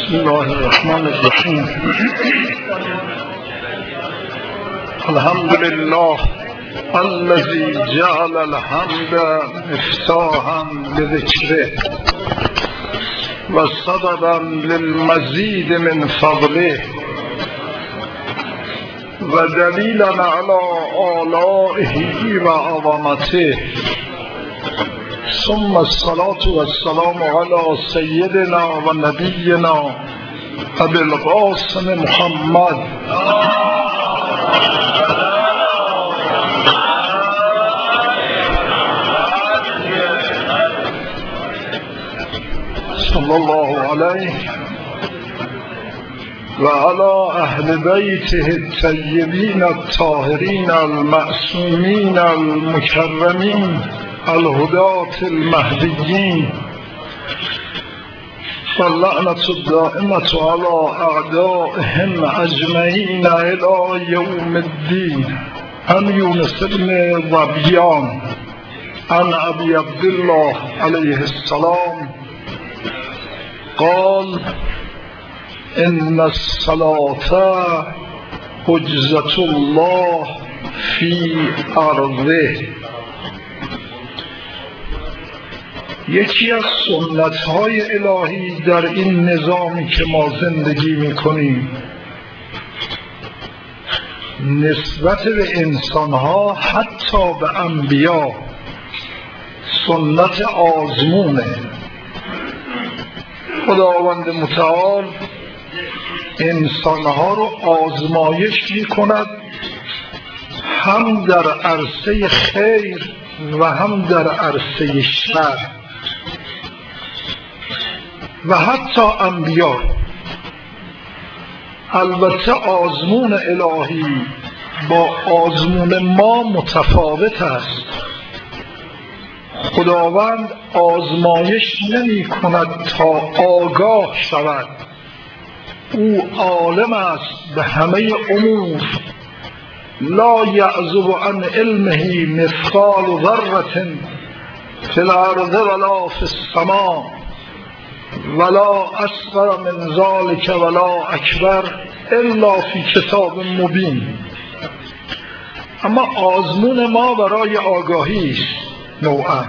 بسم الله الرحمن الرحیم. الحمد لله الذي جعل الحمد مفتاحا لذكره و سببا للمزید من فضله و دلیلا على آلائه و عظمته، ثم الصلاة والسلام على سيدنا و نبينا ابي القاسم محمد صلى الله عليه و على اهل بیته الطیبین الطاهرین المعصومین المکرمین الهداة المهدیین واللعنة الدائمة على أعدائهم أجمعين إلى يوم الدين. عن يونس بن ظبيان عن أبي عبد الله عليه السلام قال: إن الصلاة حجة الله في أرضه. یکی از سنت‌های الهی در این نظامی که ما زندگی می‌کنیم نسبت به انسان‌ها، حتی به انبیا، سنت آزمونه. خداوند متعال انسان‌ها رو آزمایش می‌کند، هم در عرصه خیر و هم در عرصه شر، و حتی انبیا. البته آزمون الهی با آزمون ما متفاوت است. خداوند آزمایش نمی کند تا آگاه شود. او عالم است به همه امور. لا یعزب عن علمه مثقال ذرة فی الارض ولا فی السماء ولا اصغر من ذلك ولا اکبر الا فی کتاب مبین. اما آزمون ما برای آگاهی است نوعا.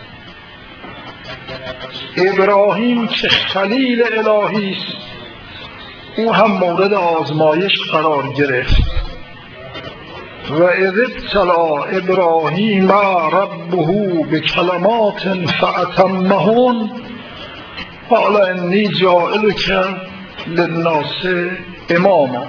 ابراهیم که خلیل الهی است، او هم مورد آزمایش قرار گرفت. و اذ ابتلی ابراهیم ربه بکلمات فاتمهن قال انی جاعلک للناس اماما.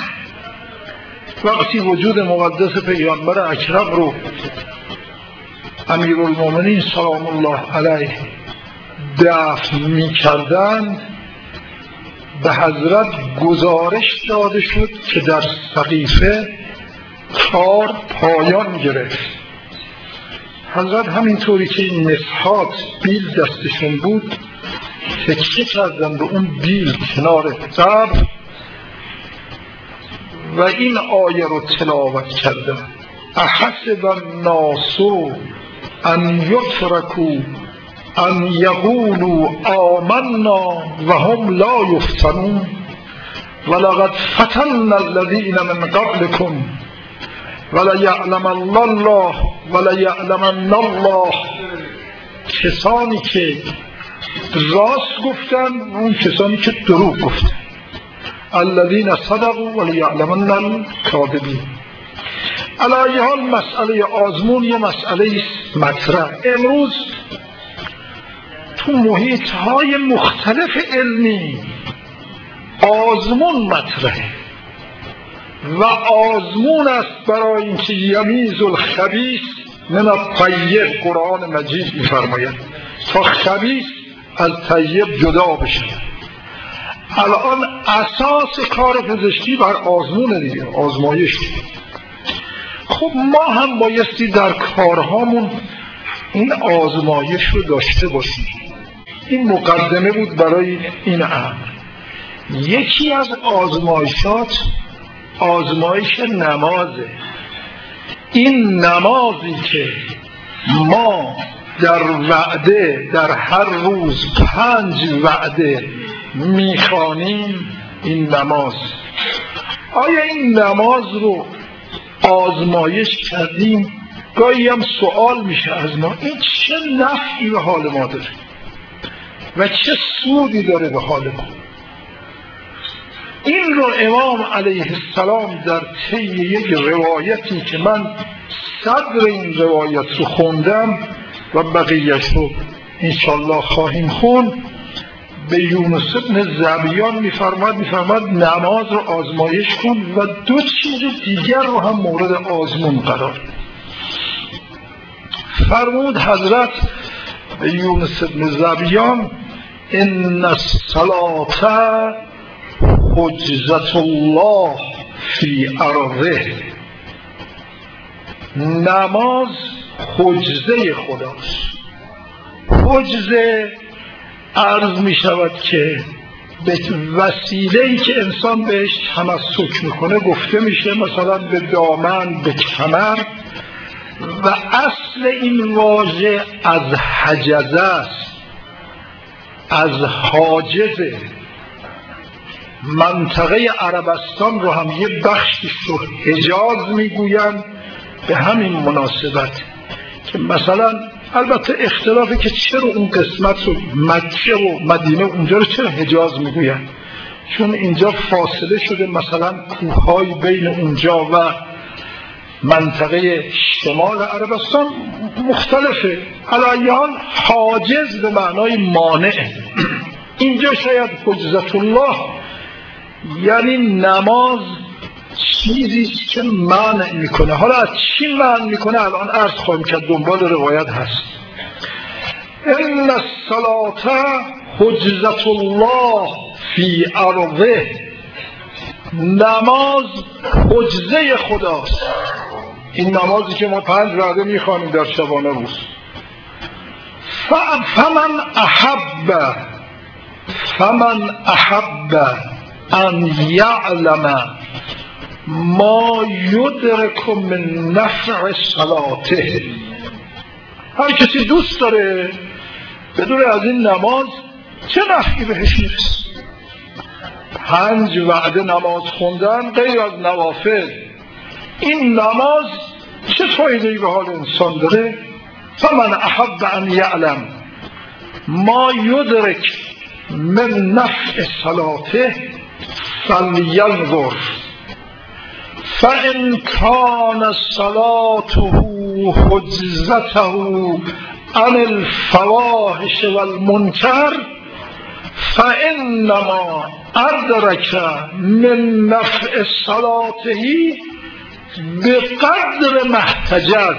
وقتی وجود مقدس پیامبر اکرم رو امیرالمومنین سلام الله علیه دفن می کردند، به حضرت گزارش داده شد که در سقیفه کار پایان گرفت. حضرت همینطوری که این نفحات بیل دستشون بود تکیه کردن به اون بیل کنار قبر و این آیه رو تلاوت کردن: احسب الناس ان یترکوا ان یقولوا آمنا و هم لا یفتنون ولقد فتنا الذین من قبلکم وليعلمن الله وليعلمن الله. کسانی که راست گفتن و اون کسانی که دروغ گفتن. الذين صدقوا وليعلمن الكاذبين. علی ای حال مسئله آزمون یه مسئله مطرح. امروز تو محیط های مختلف علمی آزمون مطرحه و آزمون است برای اینکه یمیز الخبیث من الطیب. قرآن مجید می‌فرماید تا خبیث از طیب جدا بشه. الان اساس کار پزشکی بر آزمون دیگه، آزمایش. خب ما هم بایستی در کارهامون این آزمایش رو داشته باشیم. این مقدمه بود برای این امر. یکی از آزمایشات آزمایش نمازه. این نمازی که ما در وعده در هر روز 5 وعده میخوانیم این نماز، آیا این نماز رو آزمایش کردیم؟ گاهی هم سوال میشه از ما این چه نفعی به حال ما داره و چه سودی داره به حال ما؟ این رو امام علیه السلام در طی یک روایتی که من صدر این روایت رو خوندم و بقیه‌اش رو انشالله خواهیم خوند، به یونس بن ذبیان میفرماد نماز رو آزمایش کن و دو چیز دیگر رو هم مورد آزمون قرار. فرمود حضرت به یونس بن ذبیان ان الصلاة حجزة الله فی ارضه، نماز حجزه خداست. حجزه عرض می شود که به وسیله‌ای که انسان بهش تمسک میکنه گفته میشه، مثلا به دامن، به کمر، و اصل این واژه از حجزه است، از حاجزه. منطقه عربستان رو هم یه بخشش رو حجاز میگوین به همین مناسبت که مثلا البته اختلافی که چرا اون قسمت رو مکه و مدینه اونجا رو چرا حجاز میگوین، چون اینجا فاصله شده، مثلا کوههای بین اونجا و منطقه شمال عربستان مختلفه. علی حال حاجز به معنای مانع. اینجا شاید حجزة الله یعنی نماز چیزی که منع میکنه. حالا از چی منع میکنه الان عرض خواهیم که دنبال روایت هست. ان الصلاة حجزة الله فی ارضه، نماز حجزه خداست. این نمازی که ما 5 وعده میخوانیم در شبانه روز. فمن احب ان یعلم ما یدرک من نفع صلاته، هر کسی دوست داره بدون از این نماز چه نفعی بهش میرسه. 5 وعده نماز خوندن غیر از نوافل، این نماز چه فایده‌ای به حال انسان داره؟ فمن احب ان یعلم ما یدرک من نفع صلاته فلینظر فان کان صلاته حجزته عن الفواحش والمنکر فانما ادرک من نفع صلاته بقدر محتجز.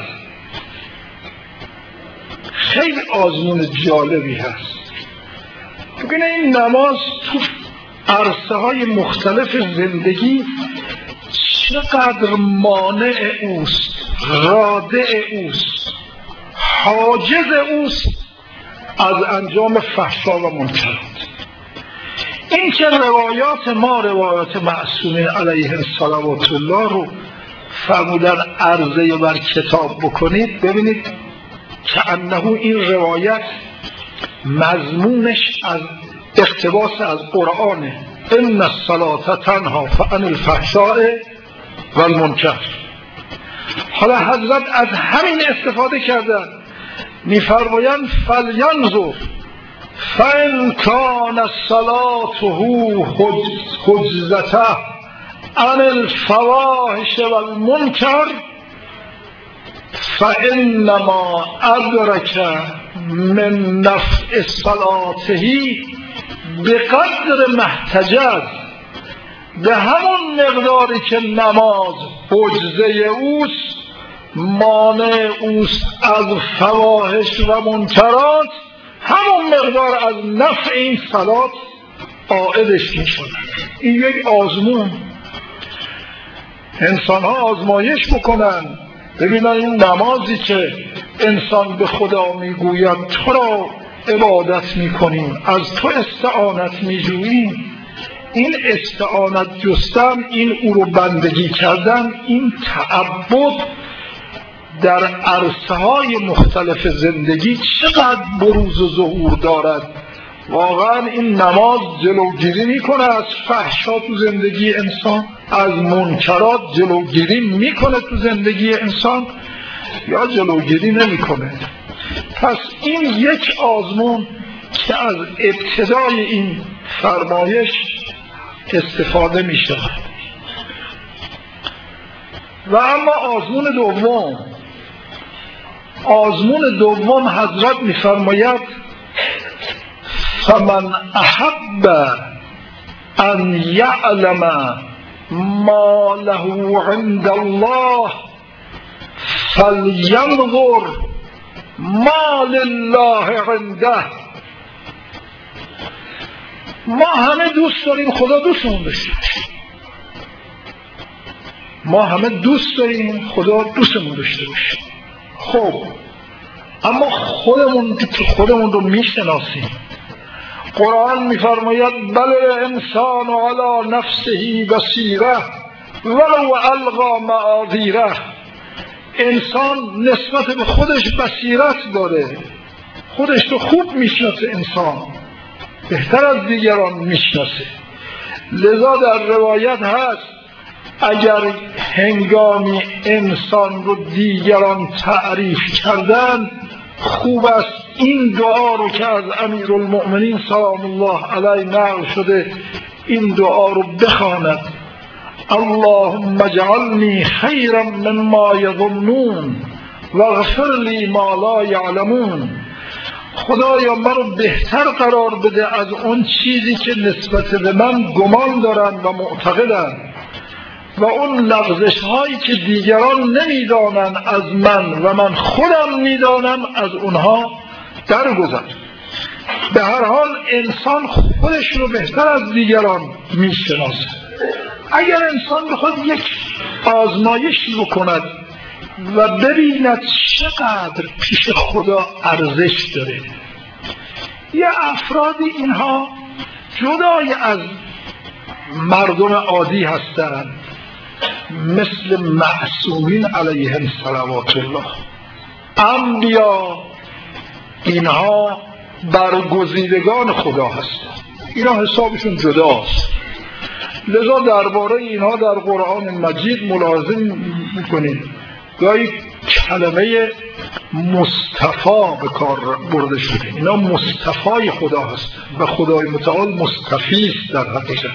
خیلی آزمون جالبی هست. ببینید این نماز تو عرصه های مختلف زندگی چقدر مانع اوست، رادع اوست، حاجز اوست از انجام فحشا و منکرات. این که روایات معصومین علیه الصلوات الله رو فرمودن عرضه بر کتاب بکنید، ببینید که انه این روایت مضمونش از اقتباس از قرآنه. ان الصلاة تنهی عن الفحشاء والمنکر. حالا حضرت از همین استفاده کردن، میفرمایند فلینظر فان کان صلاته حجزته عن الفواحش والمنکر فانما ادرک من نفع صلاته بقدر محتجز، به همون مقداری که نماز حجزه اوست، مانع اوست از فواحش و منکرات، همون مقدار از نفع این صلات عائدش میشود. این یک آزمون. انسان ها آزمایش بکنن ببینن این نمازی که انسان به خدا میگوید تو را عبادت میکنیم، از تو استعانت میجوییم، این استعانت جستن، این او رو بندگی کردن، این تعبد در عرصه های مختلف زندگی چقدر بروز و ظهور دارد. واقعا این نماز جلوگیری میکنه از فحشا تو زندگی انسان، از منکرات جلوگیری میکنه تو زندگی انسان یا جلوگیری نمیکنه؟ پس این یک آزمون که از ابتدای این فرمایش استفاده میشه. و اما آزمون دوم حضرت میفرماید فمن احب ان یعلم ما له عند الله فلینظر ما لله عنده. ما همه دوست داریم خدا دوستمون داشته باشه، ما همه دوست داریم خدا دوستمون داشته باشه. خب اما خودمون رو میشناسیم. قرآن میفرماید بل الانسان علی نفسه بصیره ولو القی معاذیره. انسان نسبت به خودش بصیرت داره، خودش رو خوب میشناسه، انسان بهتر از دیگران میشناسه. لذا در روایت هست اگر هنگامی انسان رو دیگران تعریف کردن، خوب است این دعا رو که از امیرالمؤمنین سلام الله علیه نقل شده، این دعا رو بخواند: اللهم اجعلنی خیرا مما یظنون واغفر لی ما لا یعلمون. خدایا من رو بهتر قرار بده از اون چیزی که نسبت به من گمان دارن و معتقدن و اون لغزش هایی که دیگران نمیدانن از من و من خودم میدانم از اونها درگذر. به هر حال انسان خودش رو بهتر از دیگران میشناسه. اگر انسان بخواد یک آزمایشی بکند و ببیند چقدر پیش خدا ارزش داره، یه افرادی اینها جدای از مردم عادی هستند، مثل معصومین علیهم صلوات الله، انبیا، اینها برگزیدگان خدا هستند، اینا حسابشون جداست. لذا درباره اینها در قرآن مجید ملاحظه میکنید گاهی کلمه مصطفی به کار برده شده. اینا مصطفی خدا هستند و خدای متعال مصطفی است در حقیقت.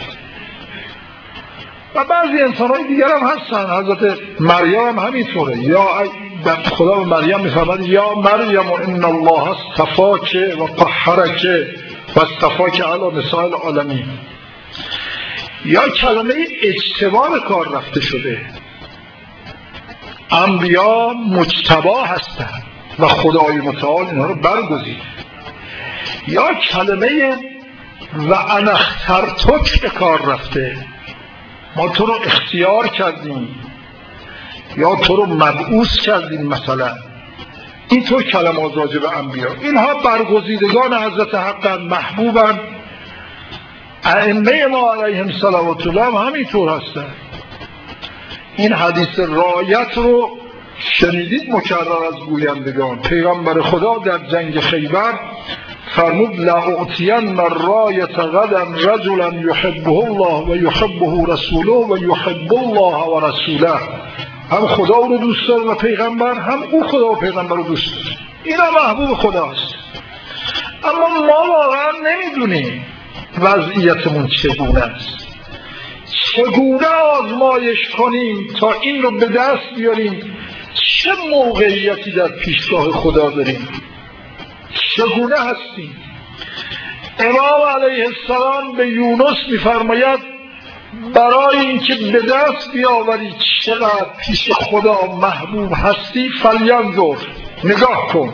و بعضی انسان‌های دیگر هم هستن، حضرت مریم هم همینطوره. یا خدا به مریم میفرماید یا مریم ان الله اصطفاک و طهرک و اصطفاک علی نساء العالمین. یا کلمه اجتبا به کار رفته شده، انبیا مجتبا هستند و خدای متعال اینها رو برگزید. یا کلمه و انا اخترتک به کار رفته، ما تو رو اختیار کردیم یا تو رو مبعوث کردیم مثلا. اینطور کلمات راجع به انبیا. اینها برگزیدگان حضرت حقا، محبوبن. ائمه ما علیهم صلوات الله هم همینطور هستن. این حدیث رایت رو شنیدید مکرر از گویندگان. پیغمبر خدا در جنگ خیبر فرمود لأعطین الرایت غدا رجلا یحبه الله و یحبه رسوله و یحب الله و رسوله. هم خدا رو دوست داره و پیغمبر، هم او خدا و پیغمبر رو دوست داره. اینا محبوب خدا هست. اما ما واقعا نمیدونیم وضعیتمون چگونه است، چگونه آزمایش کنیم تا این رو به دست بیاریم، چه موقعیتی در پیشگاه خدا داریم، چگونه هستیم. امام علیه السلام به یونس میفرماید برای اینکه به دست بیاوری چقدر پیش خدا محبوب هستی، فلینظر، نگاه کن،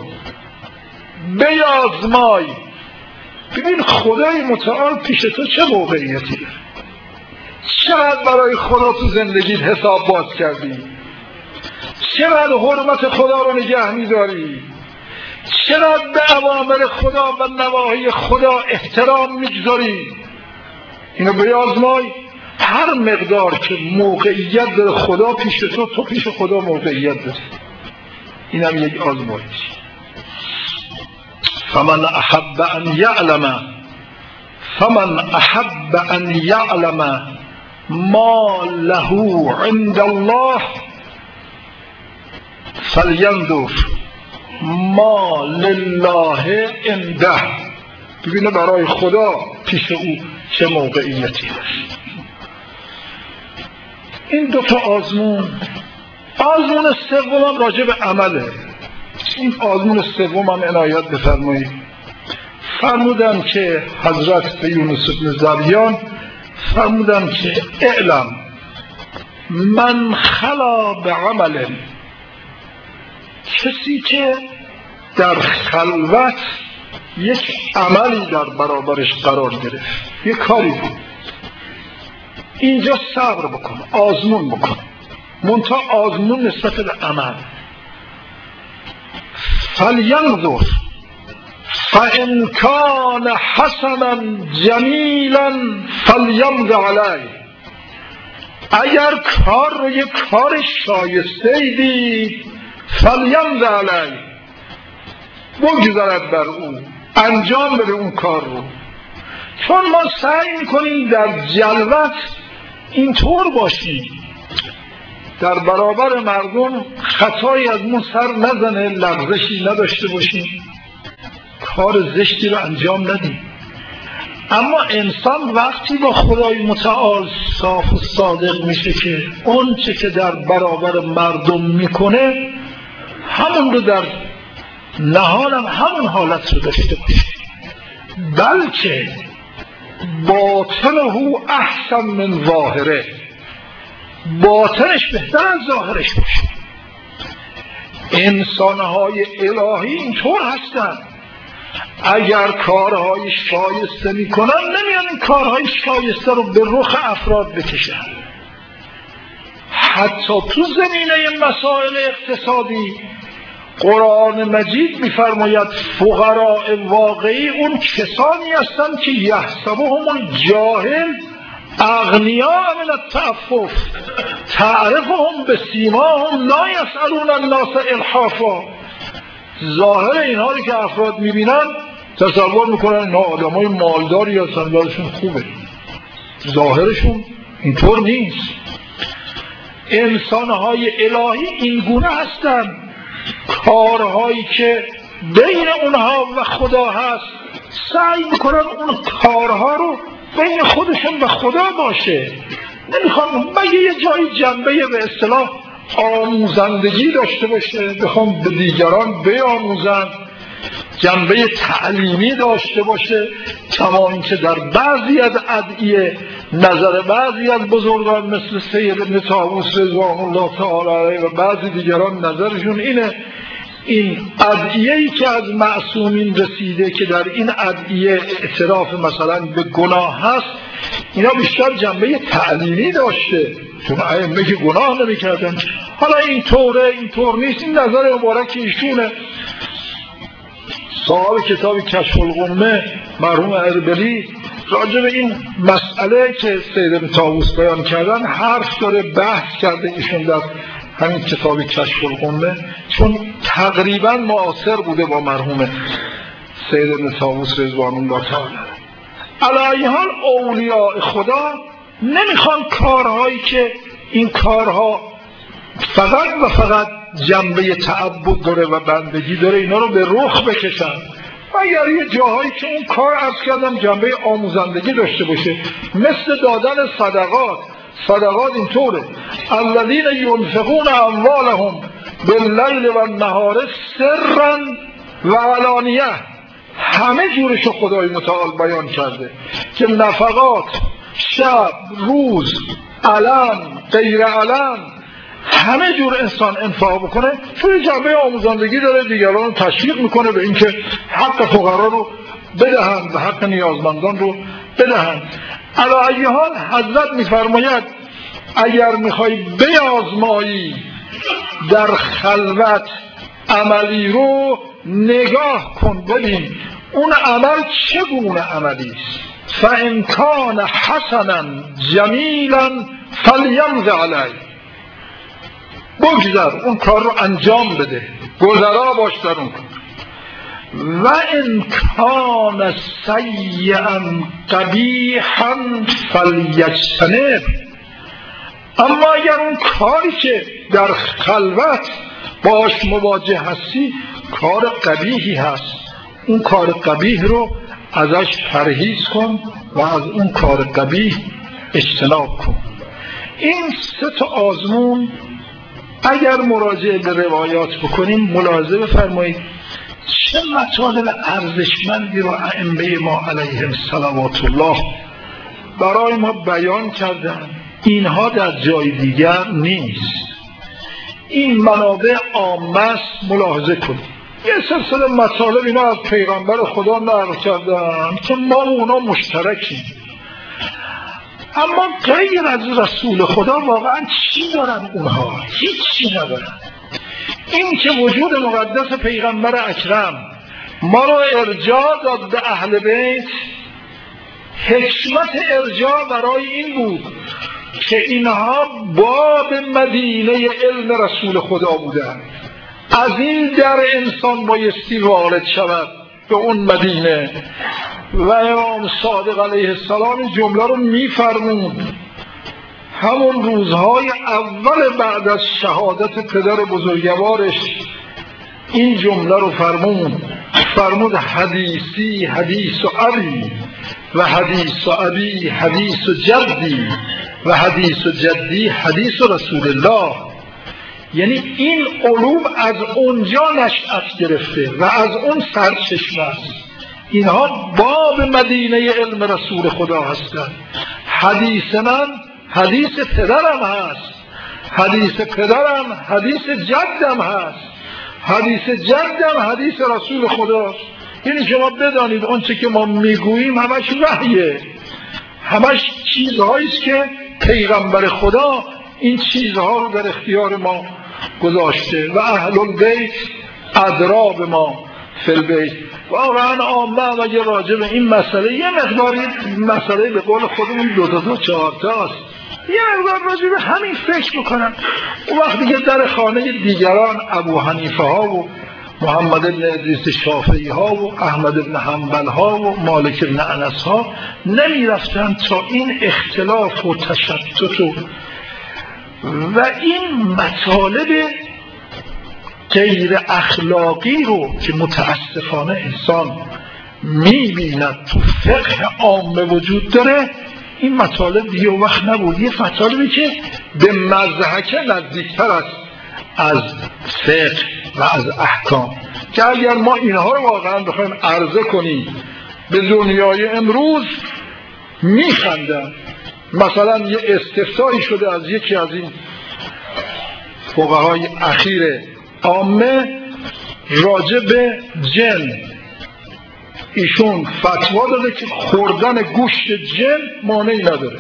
بیازمای، ببین خدای متعال پیش تو چه موقعیتی داره، چقدر برای خدا تو زندگیت حساب باز کردی، چقدر حرمت خدا رو نگه میداری، چقدر به اوامر خدا و نواهی خدا احترام میگذاری. اینو بیازمای. هر مقدار که موقعیت داره خدا پیش تو پیش خدا موقعیت داری. اینم یک آزمایش. فمن احب ان یعلم فمن احب ان یعلم ما له عند الله فلینظر ما لله عنده. ببینه برای خدا پیش او چه موقعیتی هست. این دوتا آزمون سوم راجع به عمله. این آزمون سوم هم عنایت بفرمایید. فرمودن که حضرت به یونس بن ذریان فرمودن که اعلم من خلا به عمل، کسی که در خلوت یک عملی در برابرش قرار گرفت، یک کاری بود، اینجا صبر بکن، آزمون بکن، منتها آزمون نسبت به عمل. فلینظر فإن کان حسنا جمیلا فلیمض علیه. اگر کار رو یک کار شایسته دید فلیمض علیه، بگذارد بر او، انجام بده اون کار رو. چون ما سعی میکنیم در جلوت اینطور باشیم، در برابر مردم خطایی از مون سر نزنه، لغزشی نداشته باشیم، کار زشتی رو انجام ندیم. اما انسان وقتی با خدای متعال صاف و صادق میشه که اون چه که در برابر مردم میکنه همون رو در نهانم همون حالت رو داشته باشه، بلکه باطنه احسن من ظاهره، باطنش بهتر از ظاهرش باشه. انسانهای الهی اینطور هستن، اگر کارهای شایسته میکنن نمیان این کارهای شایسته رو به رخ افراد بکشن. حتی تو زمینه مسائل اقتصادی قرآن مجید میفرماید فقراء واقعی اون کسانی هستند که یحسبهم الجاهل اغنیاء من التعفف تعرفهم بسیماهم لا یسألون الناس الحافا. ظاهر اینها رو که افراد میبینن تصور میکنن اینا آدمای مالداری هستن، براشون خوبه. ظاهرشون اینطور نیست. انسانهای الهی این گونه هستن، کارهایی که بین اونها و خدا هست سعی میکنن اون کارها رو بین خودشون و خدا باشه. نمیخوان مگه یه جایی جنبه به اصطلاح آموزندگی داشته باشه، بخوام به دیگران بیاموزن، جنبه تعلیمی داشته باشه، کما اینکه در بعضی از ادعیه نظر بعضی از بزرگان مثل سید ابن طاووس رضوان الله تعالی علیه و بعضی دیگران نظرشون اینه این ادعیه‌ای که از معصومین رسیده که در این ادعیه اعتراف مثلا به گناه هست، اینا بیشتر جنبه تعلیمی داشته، چون ائمه که گناه نمی‌کردن. حالا اینطور نیست. این نظر مبارک ایشونه. صاحب کتاب کشف الغمه مرحوم اربلی راجع به این مسئله که سید ابن طاووس بیان کردن حرف داره، بحث کرده ایشون در همین کتاب کشف الغمه، چون تقریبا معاصر بوده با مرحوم سید ابن طاووس رضوان الله تعالی. علی حال اولیاء خدا نمیخوان کارهایی که این کارها فقط و فقط جنبه تعبد داره و بندگی داره اینا رو به رخ بکشن، اگر یه جاهایی که اون کار عرض کردم جنبه آموزندگی داشته باشه، مثل دادن صدقات اینطوره. الذین ينفقون اموالهم باللیل و النهار سرا و علانیه، همه جورشو خدای متعال بیان کرده که نفقات شب روز علن غیر علن همه جور انسان انفاق بکنه، چون جنبه آموزندگی داره، دیگران رو تشویق میکنه به اینکه حق فقرا رو بدهند و حق نیازمندان رو بدهند. علی ای حال حضرت میفرماید اگر میخوای بیازمایی در خلوت عملی رو نگاه کن، ببین اون عمل چگونه عملی است. فإن کان حسنا جمیلا فلیمض علیه، بگذر اون کار رو انجام بده، گذرا باش در اون کار. و ان کان سیئا قبیحا فلیجتنب. اما اگر اون کاری که در خلوت باش مواجه هستی کار قبیحی هست، اون کار قبیح رو ازش پرهیز کن و از اون کار قبیح اجتناب کن. این 3 آزمون اگر مراجعه به روایات بکنیم ملاحظه بفرمایید چه مطالب ارزشمندی رو ائمه ما علیهم صلوات الله برای ما بیان کردن. اینها در جای دیگر نیست، این منابع عامه است. ملاحظه کنید یه سلسله مطالب اینا از پیغمبر خدا نقل کردن که ما اونا مشترکیم، اما غیر از رسول خدا واقعا چی دارن اونها؟ هیچی ندارن. این که وجود مقدس پیغمبر اکرم ما رو ارجاع داد به اهل بیت، حکمت ارجاع برای این بود که اینها باب مدینه علم رسول خدا بودن. از این در انسان بایستی وارد شود به اون مدینه و امام صادق علیه السلام جمله رو میفرمود همون روزهای اول بعد از شهادت پدر بزرگوارش. این جمله رو فرمود حدیثی حدیث ابی و حدیث ابی حدیث جدی و حدیث جدی حدیث رسول الله. یعنی این علوم از اونجا نشأت گرفته و از اون سرچشمه است. اینها باب مدینه علم رسول خدا هستند. حدیث من حدیث پدرم هست، حدیث پدرم حدیث جدم هست، حدیث جدم حدیث رسول خداست. یعنی شما بدانید آنچه که ما میگوییم همش وحیه، همش چیزهایی است که پیغمبر خدا این چیزها رو در اختیار ما گذاشته و اهل البیت ادرا به ما فی البیت. واقعا عامه اگه راجع به این مسئله یه مقداری مسئله به قول خودمون 2 تا 4 تاست، یه مقدار راجع به همین فکر بکنن، اون وقت دیگه در خانه دیگران ابو حنیفه ها و محمد بن ادریس شافعی ها و احمد بن حنبل ها و مالک بن انس ها نمی رفتن تا این اختلاف و تشتت و این مطالب غیر اخلاقی رو که متاسفانه انسان میبیند تو فقه عامه وجود داره. این مطالب دیگه وقت نبود، یه مطالبی که به مضحکه نزدیکتر است از فقه و از احکام، که اگر ما اینها رو واقعا بخوایم عرضه کنیم به دنیای امروز میخندن. مثلا یه استفتایی شده از یکی از این فقهای اخیر عامه راجع به جن، ایشون فتوا داده که خوردن گوشت جن مانعی نداره.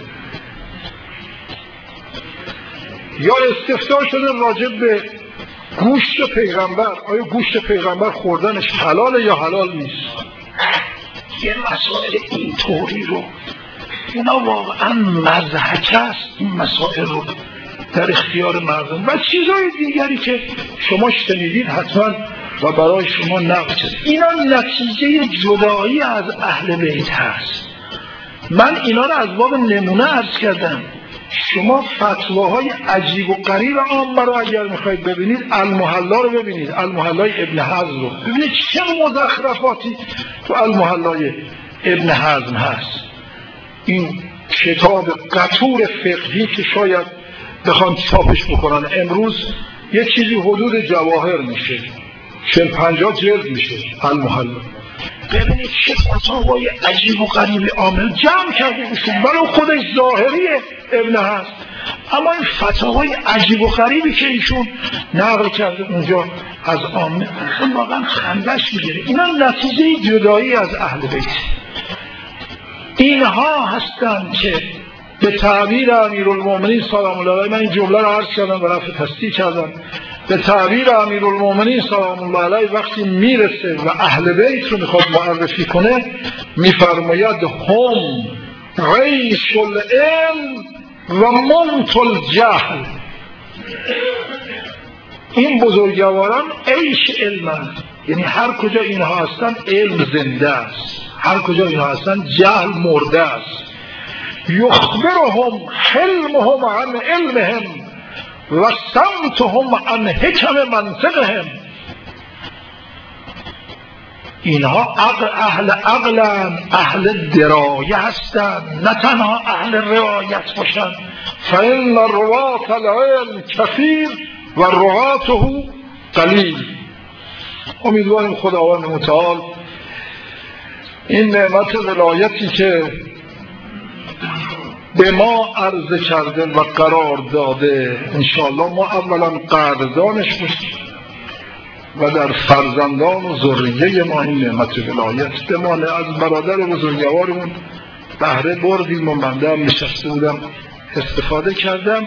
یا استفتاء شده راجع به گوشت پیغمبر، آیا گوشت پیغمبر خوردنش حلاله یا حلال نیست. یه مسائل اینطوری رو اینا واقعا مضحکه است، این مسائل رو در اختیار مردم و چیزهای دیگری که شما شنیدید حتما و برای شما نقل شد. اینا نتیجه جدایی از اهل بیت هست. من اینا رو از باب نمونه عرض کردم. شما فتواهای عجیب و غریب عامه رو اگر میخواید ببینید المحلا رو ببینید، المحلای ابن حزم رو ببینید چه مزخرفاتی تو المحلای ابن حزم هست. این کتاب قطور فقهی که شاید بخوان چاپش بکنن امروز یه چیزی حدود جواهر میشه، 40-50 جلد میشه المحلا. ببینید چه فتاوای عجیب و غریب عامل جمع کرده بشون، برای خودش ظاهری ابن هست، اما این فتاوای عجیب و غریبی که ایشون نقل کرده اونجا از عامه اون واقعا خندش میگیره. اینا نتیجه جدایی از اهل بیت. اینها هستند که به تعبیر امیرالمومنین سلام الله علیه، من این جمله رو عرض کردم و رفع تصدیق کردم، به تعبیر امیرالمومنین سلام الله علیه وقتی میرسه و اهل بیت رو میخواد معرفی کنه میفرماید هم عیش العلم و موت الجهل. این بزرگواران عیش علمند، یعنی هر کجا اینها هستن علم زنده است، هر کجا اینها هستن جهل مرده است. یخبرهم حلمهم عن علمهم و سمتهم عن حکم منطقهم. اینها اهل عقلن، اهل درایه هستند، نه تنها اهل روایت باشند. فإن روات العلم کثیر و رعاته قلیل. امیدواریم خداوند متعال این نعمت ولایتی که به ما عرضه کرده و قرار داده انشاءالله ما اولا قدردانش باشیم و در فرزندان و ذریه ما این نعمت ولایت بمانه. از برادر بزرگوارمون بهره بردیم و من هم نشسته بودم استفاده کردم.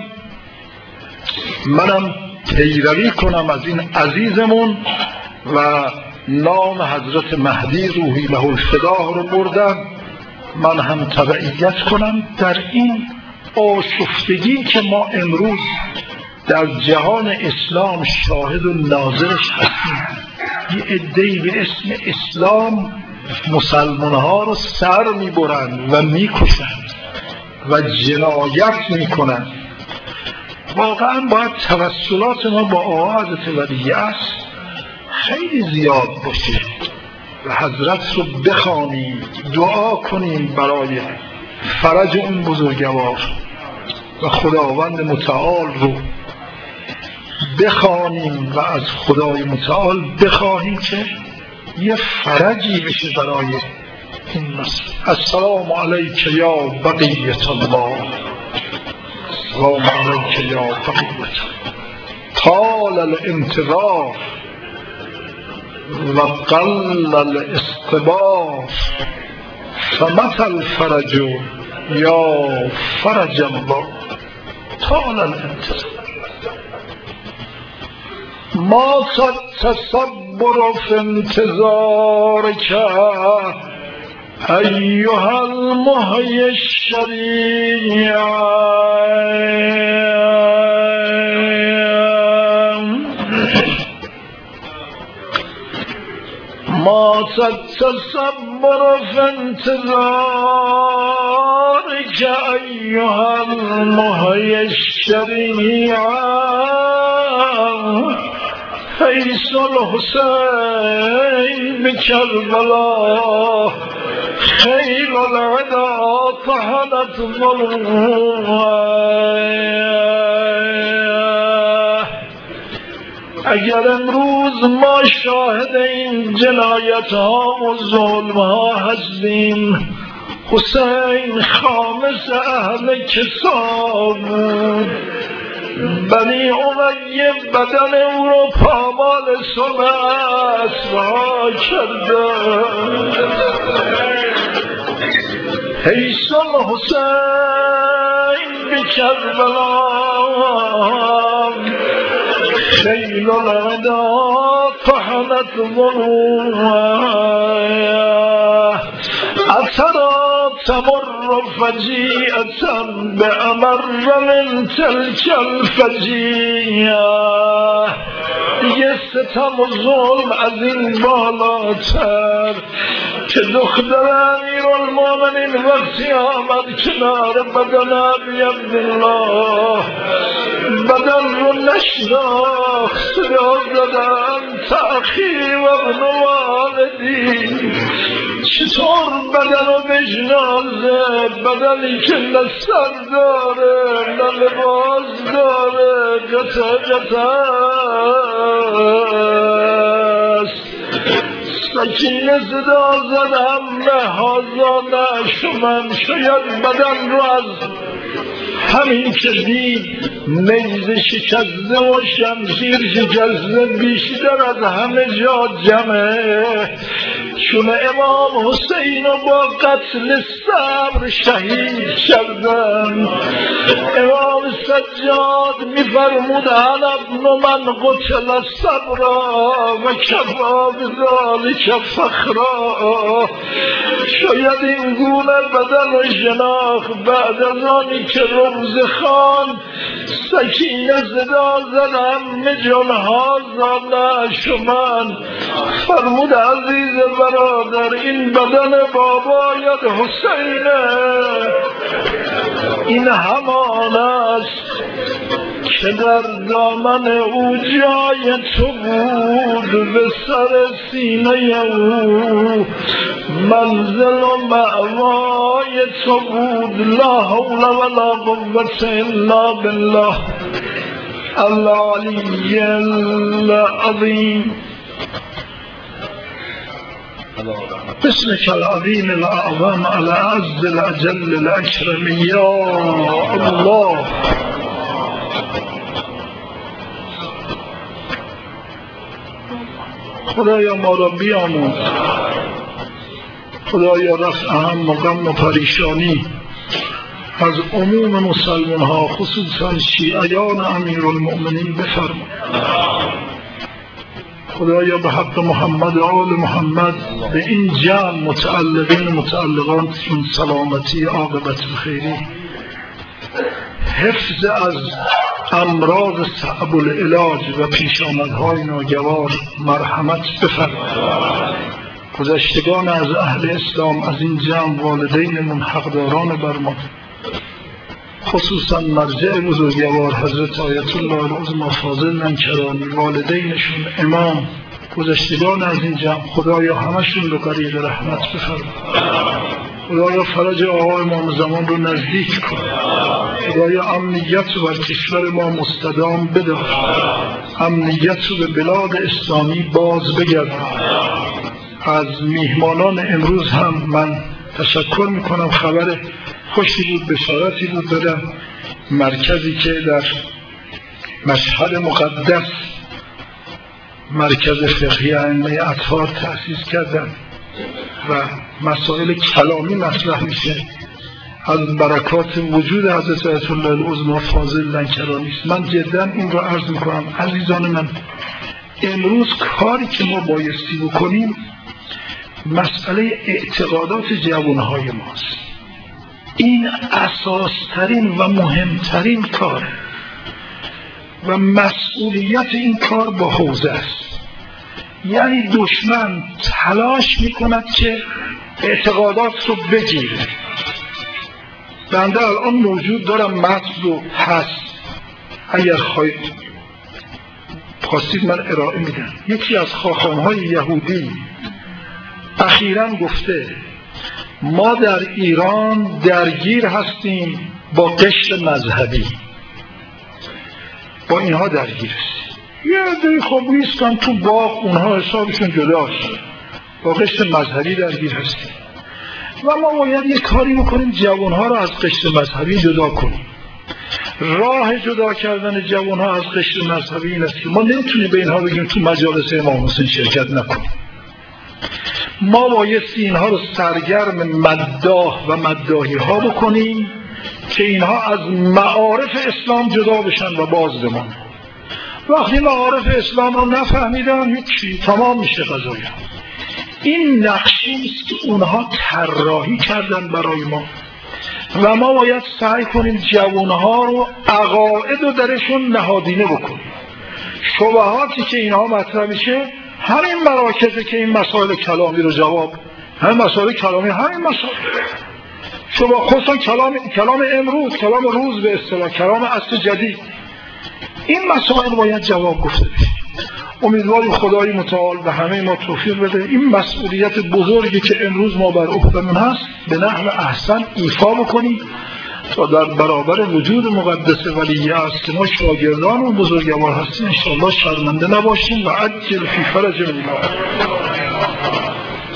منم پیروی کنم از این عزیزمون و نام حضرت مهدی روحی له الفداه رو بردم. من هم تبعیت کنم در این آشفتگی که ما امروز در جهان اسلام شاهد و ناظرش هستیم. یه عده‌ای به اسم اسلام مسلمان‌ها رو سر می‌برند و می‌کشند و جنایت می‌کنند. واقعا باید توسلات ما با آقا حضرت ولیعصر خیلی زیاد باشه و حضرت رو بخوانیم، دعا کنیم برای فرج اون بزرگوار و خداوند متعال رو بخوانیم و از خدای متعال بخواهیم که یه فرجی بشه برای این مسئله. السلام علیک یا بقیت الله، السلام علیک یا بقیت، طال الانتظار و قل الاستبار، فمتى الفرج یا فرج الله. طال الانتظار ما تصبر في انتظارك أيها المحيي الشريع، ما تصبر في انتظارك أيها المحيي الشريع، حيث الحسين بكربلا خيل العدا طحنت ظلمها. اگر امروز ما شاهد این جنایت ها و ظلم ها هستیم، حسین خامس اهل کسا بود، بنی امیه بدن او رو پامال صلح اسرا کرده. حیث الحسین بکربلا خیل العدا طحنت ظلمها، اترا تمر فجیعة بأمر من تلك الفجیعة. دیگه ستم و ظلم از این بالاتر که دختر امیرالمومنین وقتی آمد کنار بدن ابی عبدالله، بدن رو نشناخت، صدا زدن تأخی و ابن والدی. چطور بدن رو بشناسه؟ بدنی که نه سر داره نه لباس داره، جته است. سکینه صدا زدم لحاظا نشمن، شاید بدن رو از همین که دید نیزه شکسته و شمشیر شکسته بیشتر از همه جا جمعه، چون امام حسین رو با قتل صبر شهید کردن. امام سجاد میفرمود انا ابن من قتل صبرا و کفا بذلک فخرا. شاید این گونه بدن و شناخت بعد از آنی که رمز خان سکینه صدا زدم جانها زانش من فرمود عزیز برادر این بدن بابایت حسینه این همان است که در دامن او جای تو بود به سر سینه او منزل و مأوای تو بود لا حول ولا قوة الا بالله العلی العظیم باسمك العظیم الاعظم الأعز الأجل الأكرم یا الله. خدایا ما را بیاموز، خدایا رفع هم و غم و پریشانی از عموم مسلمان ها خصوصا شیعیان امیرالمؤمنین بفرما. خدایا به حق محمد و آل محمد به این جمع متعلقین متعلقانتون سلامتی عاقبت خیری، حفظ از امراض صعب العلاج و پیشامدهای ناگوار مرحمت بفرما. گذشتگان از اهل اسلام از این جمع والدینمون حقداران بر ما، خصوصا مرجع بزرگوار حضرت آیت الله العظمی فاضل لنکرانی، والدینشون، امام، گذشتگان از این جمع خدایا همشون رو قریب رحمت بفرما. خدایا فرج آقا امام زمان رو نزدیک کن. خدایا امنیت رو بر کشور ما مستدام بدار، امنیت رو به بلاد اسلامی باز بگردان. از میهمانان امروز هم من تشکر میکنم. خبر خوشی بود، بشارتی بود دادم. مرکزی که در مشهد مقدس مرکز فقهی ائمه اطهار تأسیس کردن و مسائل کلامی مطرح میشه، از برکات وجود حضرت آیت الله العظمی فاضل لنکرانی است. من جدا این رو عرض میکنم عزیزان من، امروز کاری که ما بایستی بکنیم مسئله اعتقادات جوانهای ماست. این اساسترین و مهمترین کار و مسئولیت این کار با حوزه است. یعنی دشمن تلاش میکند که اعتقادات رو بگیره. بنده الان موجود دارم متن رو هست، اگر خواستید من ارائه میدم. یکی از خاخامهای یهودی اخیراً گفته ما در ایران درگیر هستیم با قشر مذهبی، با اینها درگیر هستیم. یه عده‌ای خب نیستن تو باغ، اونها حسابشون جداست، با قشر مذهبی درگیر هستیم و ما باید یه کاری بکنیم جوانها رو از قشر مذهبی جدا کنیم. راه جدا کردن جوانها از قشر مذهبی این است که ما نمیتونیم به اینها بگیم تو مجالس امام حسین شرکت نکنیم. ما بایستی اینها رو سرگرم مداح و مداحی ها بکنیم که اینها از معارف اسلام جدا بشن و باز بمانن. وقتی معارف اسلام رو نفهمیدن هیچی، تمام میشه قضیه. این نقشی است که اونها طراحی کردن برای ما و ما باید سعی کنیم جوانها رو عقاید رو درشون نهادینه بکنیم. شبهاتی که اینها مطرح میشه همین مراکزه که این مسائل کلامی رو جواب، همین مسائل کلامی، همین مسائل شما خصوصا کلام امروز، کلام روز به اصطلاح، کلام عصر جدید، این مسائل باید جواب گفته بشه. امیدواریم خدای متعال به همه ما توفیق بده این مسئولیت بزرگی که امروز ما بر عهده‌مون هست به نحو احسن ایفا بکنیم تا در برابر وجود مقدس ولیه است که ما شاگردان و بزرگوار هستیم انشاءالله شرمنده نباشیم و عجل فی فرج الله.